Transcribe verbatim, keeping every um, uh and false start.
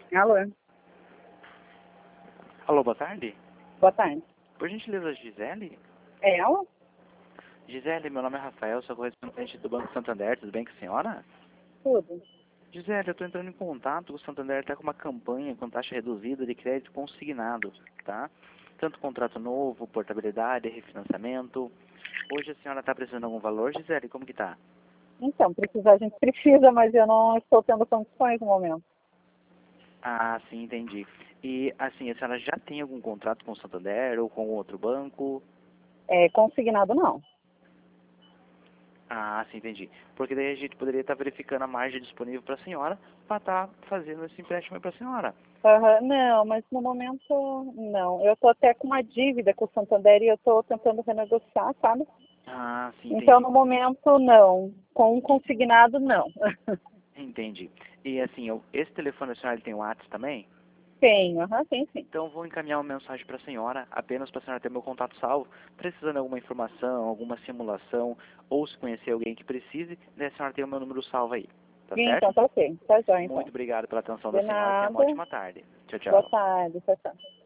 Alô, Alô, boa tarde. boa tarde. Por gentileza, Gisele? É ela? Gisele, meu nome é Rafael, sou correspondente do Banco Santander, tudo bem com a senhora? Tudo. Gisele, eu estou entrando em contato, o Santander está com uma campanha com taxa reduzida de crédito consignado, tá? Tanto contrato novo, portabilidade, refinanciamento. Hoje a senhora está precisando de algum valor, Gisele? Como que tá? Então, precisar a gente precisa, mas eu não estou tendo condições no momento. Ah, sim, entendi. E, assim, a senhora já tem algum contrato com o Santander ou com outro banco? É, consignado não. Ah, sim, entendi. Porque daí a gente poderia estar verificando a margem disponível para a senhora para estar fazendo esse empréstimo para a senhora. Aham, não, mas no momento não. Eu estou até com uma dívida com o Santander e eu estou tentando renegociar, sabe? Ah, sim, Então, entendi. no momento, não. Com um consignado, não. Entendi. E assim, eu, esse telefone da senhora ele tem WhatsApp também? Tenho, aham, tem sim. Então eu vou encaminhar uma mensagem para a senhora, apenas para a senhora ter meu contato salvo, precisando de alguma informação, alguma simulação, ou se conhecer alguém que precise, daí a senhora tem o meu número salvo aí. Tá Então, certo? tá ok. Tá jóia, então. Muito obrigado pela atenção da De senhora, tenha uma nada. ótima tarde. Tchau, Boa tchau. tarde. Tchau, tchau.